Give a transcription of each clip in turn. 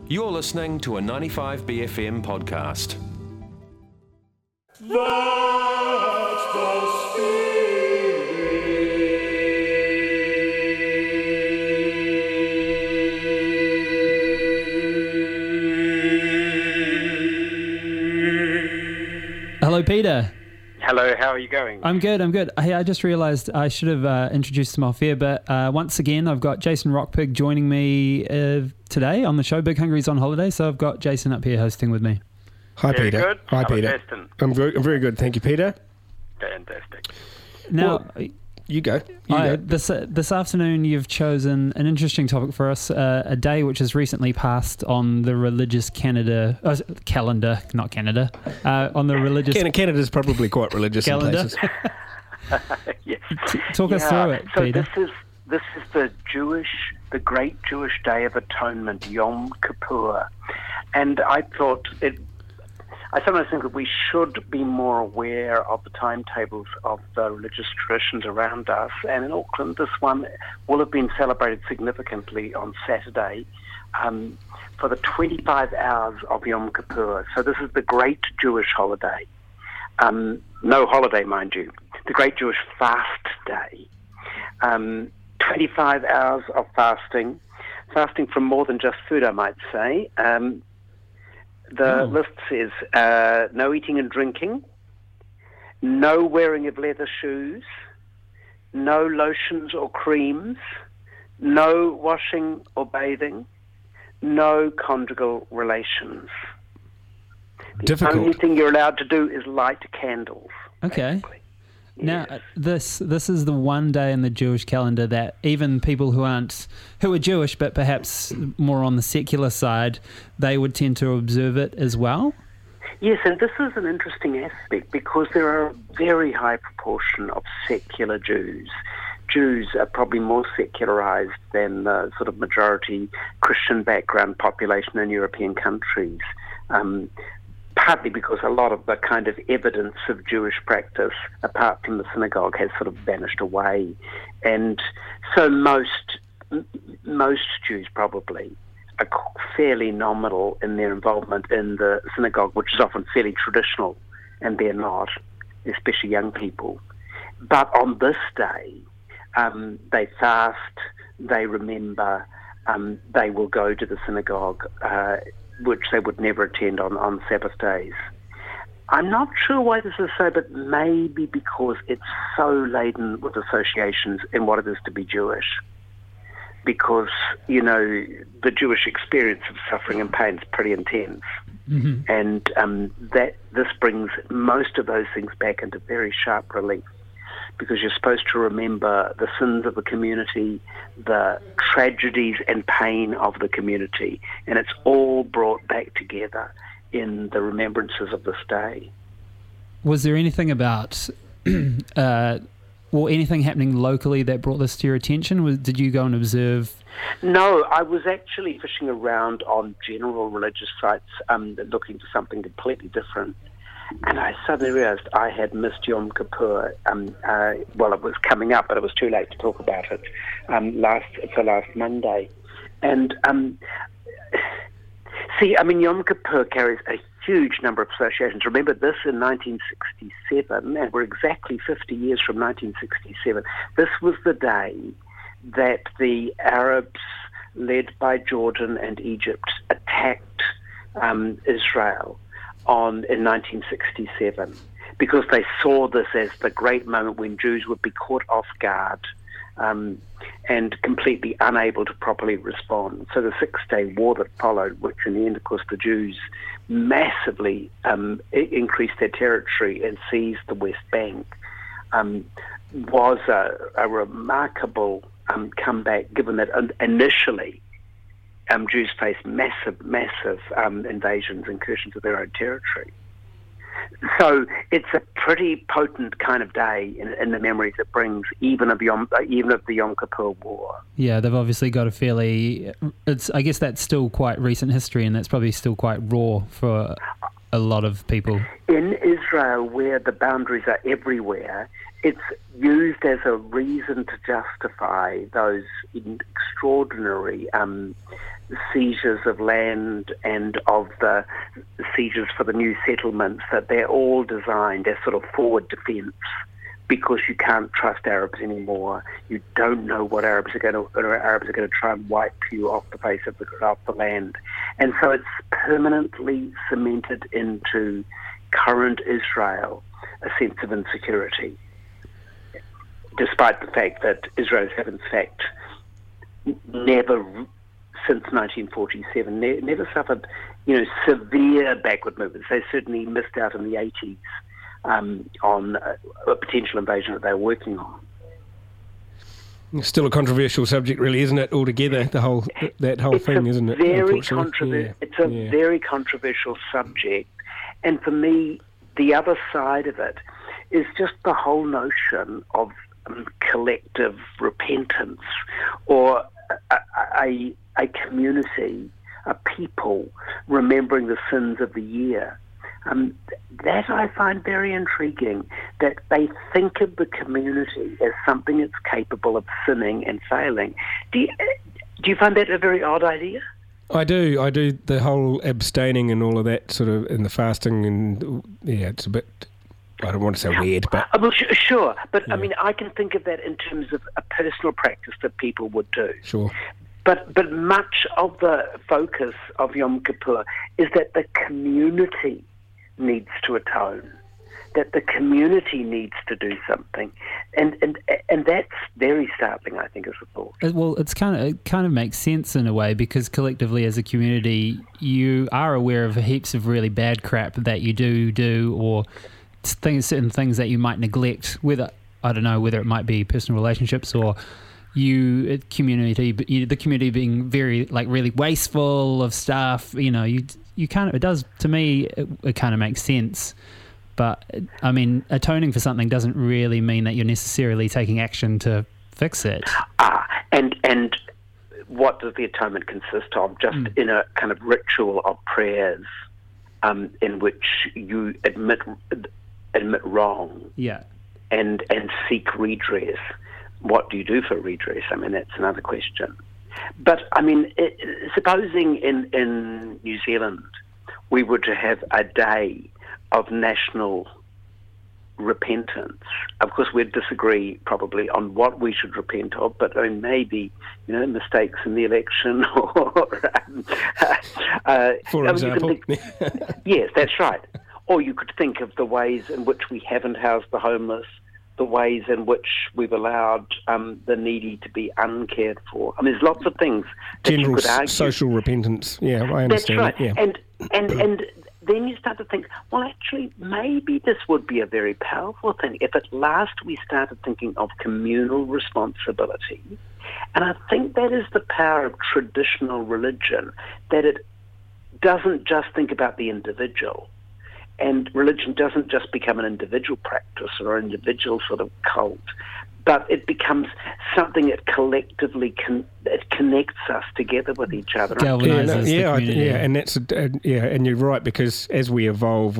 You're listening to a 95BFM podcast. That's the spirit. Hello, Peter. Hello, how are you going? I'm good. Hey, I just realised I should have introduced him off here, but once again, I've got Jason Rockpig joining me today on the show. Big Hungry's on holiday, so I've got Jason up here hosting with me. Hi, Very Peter. good. Hi, How about Peter. Justin? I'm very good. Thank you, Peter. Fantastic. Now, You go. You go. this afternoon, you've chosen an interesting topic for us, a day which has recently passed on the religious calendar, on the religious Canada's probably quite religious in calendar. places. Yeah. Talk us through it, so Peter. This is the great Jewish Day of Atonement, Yom Kippur, and I sometimes think that we should be more aware of the timetables of the religious traditions around us. And in Auckland, this one will have been celebrated significantly on Saturday for the 25 hours of Yom Kippur. So this is the great Jewish holiday. No holiday, mind you. The great Jewish fast day. 25 hours of fasting from more than just food, I might say. The list says no eating and drinking, no wearing of leather shoes, no lotions or creams, no washing or bathing, no conjugal relations. The only thing you're allowed to do is light candles. Okay. Basically. Now, Yes. this is the one day in the Jewish calendar that even people who are Jewish but perhaps more on the secular side, they would tend to observe it as well. Yes, and this is an interesting aspect because there are a very high proportion of secular Jews. Jews are probably more secularized than the sort of majority Christian background population in European countries. Partly because a lot of the kind of evidence of Jewish practice, apart from the synagogue, has sort of vanished away. And so most Jews probably are fairly nominal in their involvement in the synagogue, which is often fairly traditional, and they're not, especially young people. But on this day, they fast, they remember, they will go to the synagogue, which they would never attend on Sabbath days. I'm not sure why this is so, but maybe because it's so laden with associations in what it is to be Jewish. Because, the Jewish experience of suffering and pain is pretty intense. Mm-hmm. And that this brings most of those things back into very sharp relief. Because you're supposed to remember the sins of the community, the tragedies and pain of the community, and it's all brought back together in the remembrances of this day. Was there anything about, anything happening locally that brought this to your attention? Did you go and observe? No, I was actually fishing around on general religious sites looking for something completely different. And I suddenly realized I had missed Yom Kippur. It was coming up, but it was too late to talk about it last Monday. And Yom Kippur carries a huge number of associations. Remember this in 1967, and we're exactly 50 years from 1967. This was the day that the Arabs, led by Jordan and Egypt, attacked Israel in 1967, because they saw this as the great moment when Jews would be caught off guard and completely unable to properly respond. So the Six-Day War that followed, which in the end, of course, the Jews massively increased their territory and seized the West Bank, was a remarkable comeback, given that initially Jews faced massive invasions, incursions of their own territory. So it's a pretty potent kind of day in the memories it brings, even of the Yom Kippur War. Yeah, they've obviously got a fairly. I guess that's still quite recent history, and that's probably still quite raw for a lot of people. In Israel, where the boundaries are everywhere, it's used as a reason to justify those extraordinary seizures of land and of the seizures for the new settlements, that they're all designed as sort of forward defence, because you can't trust Arabs anymore. You don't know what Arabs are going to try and wipe you off the face of the land. And so it's permanently cemented into current Israel a sense of insecurity, despite the fact that Israelis have in fact never, since 1947, never suffered, severe backward movements. They certainly missed out in the 80s on a potential invasion that they were working on. It's still a controversial subject, really, isn't it? Altogether, that whole thing, isn't it? It's a very controversial subject, and for me, the other side of it is just the whole notion of collective repentance, or a community, a people remembering the sins of the year. That I find very intriguing, that they think of the community as something that's capable of sinning and failing. Do you find that a very odd idea? I do. The whole abstaining and all of that sort of, and the fasting, and it's a bit, I don't want to say weird, but... Well, sure, but I mean, I can think of that in terms of a personal practice that people would do. Sure. But much of the focus of Yom Kippur is that the community needs to atone, that the community needs to do something, and that's very startling, I think, as a thought. Well, it kind of makes sense in a way, because collectively as a community, you are aware of heaps of really bad crap that you do, or certain things that you might neglect. Whether it might be personal relationships, or the community being very really wasteful of stuff. You kind of, it does, to me, it kind of makes sense. But I mean, atoning for something doesn't really mean that you're necessarily taking action to fix it. And what does the atonement consist of? Just in a kind of ritual of prayers, in which you admit wrong, and seek redress. What do you do for redress? I mean, that's another question. But, I mean, supposing in New Zealand we were to have a day of national repentance, of course we'd disagree probably on what we should repent of, but I mean, maybe, mistakes in the election or... for example. Yes, that's right. Or you could think of the ways in which we haven't housed the homeless, the ways in which we've allowed the needy to be uncared for. I mean, there's lots of things that general you could argue. Social repentance. Yeah, I understand. That's right. That, yeah. And then you start to think, well, actually, maybe this would be a very powerful thing if at last we started thinking of communal responsibility. And I think that is the power of traditional religion, that it doesn't just think about the individual. And religion doesn't just become an individual practice or an individual sort of cult, but it becomes something that collectively it connects us together with each other. Galvanizes the community. And that's and you're right, because as we evolve,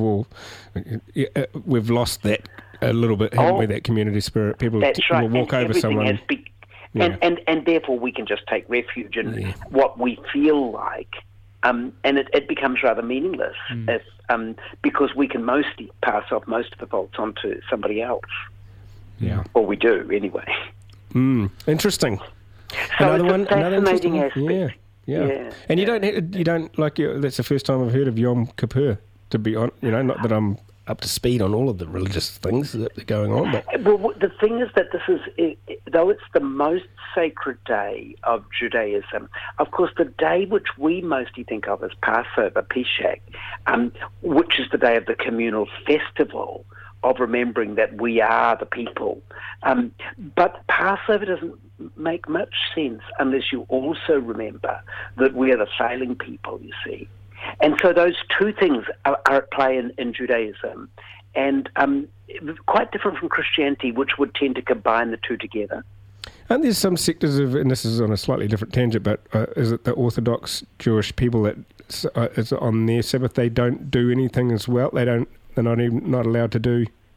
we've lost that a little bit, haven't we? That community spirit. People will walk over someone. And therefore we can just take refuge in what we feel like. And it becomes rather meaningless because we can mostly pass off most of the faults onto somebody else. Yeah. Or we do, anyway. Interesting. So another fascinating aspect. Yeah. And you don't like, that's the first time I've heard of Yom Kippur, to be honest. Not that I'm up to speed on all of the religious things that are going on. But well, the thing is that this is, though it's the most sacred day of Judaism, of course the day which we mostly think of as Passover, Pesach, which is the day of the communal festival of remembering that we are the people. But Passover doesn't make much sense unless you also remember that we are the failing people, you see. And so those two things are at play in Judaism, and quite different from Christianity, which would tend to combine the two together. And there's some sectors of, and this is on a slightly different tangent, but is it the Orthodox Jewish people that is on their Sabbath, they don't do anything as well? They're not allowed to do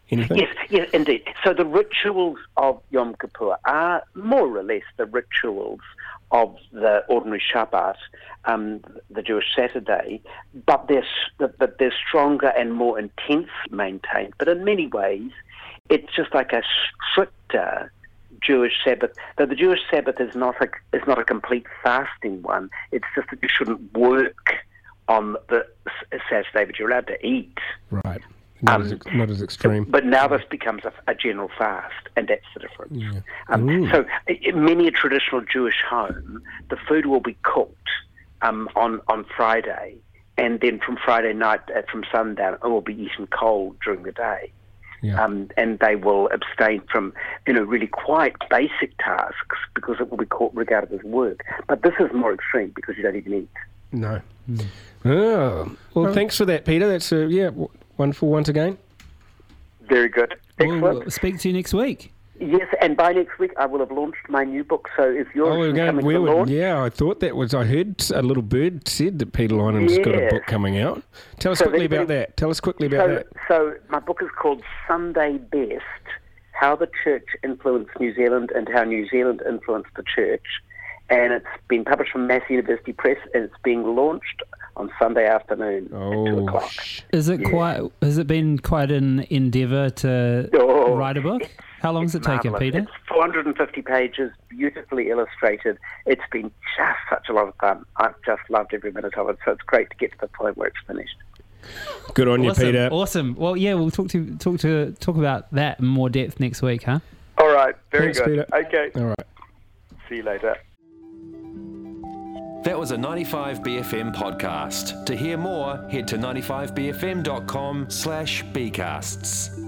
anything? Yes, indeed. So the rituals of Yom Kippur are more or less the rituals of the ordinary Shabbat, the Jewish Saturday, but they're stronger and more intense maintained. But in many ways, it's just like a stricter Jewish Sabbath. Though the Jewish Sabbath is not a complete fasting one. It's just that you shouldn't work on the Saturday, but you're allowed to eat. Right. Not as extreme. But now this becomes a general fast, and that's the difference. Yeah. So in many a traditional Jewish home, the food will be cooked on Friday, and then from Friday night, from sundown, it will be eaten cold during the day. Yeah. And they will abstain from, really quite basic tasks because it will be regarded as work. But this is more extreme because you don't even eat. No. Oh, well, thanks for that, Peter. That's wonderful once again. Very good. Excellent. We'll speak to you next week. Yes, and by next week I will have launched my new book. So if you're coming to launch... Yeah, I thought that was... I heard a little bird said that Peter Lynham's got a book coming out. Tell us quickly about that. So my book is called Sunday Best, How the Church Influenced New Zealand and How New Zealand Influenced the Church. And it's been published from Massey University Press, and it's being launched on Sunday afternoon at 2 o'clock. Has it been quite an endeavour to write a book? How long has it taken, Peter? It's 450 pages, beautifully illustrated. It's been just such a lot of fun. I've just loved every minute of it, so it's great to get to the point where it's finished. Good on you, Peter. Awesome. Well, yeah, we'll talk about that in more depth next week, huh? All right. Thanks, good. Peter. Okay. All right. See you later. That was a 95BFM podcast. To hear more, head to 95bfm.com/bcasts.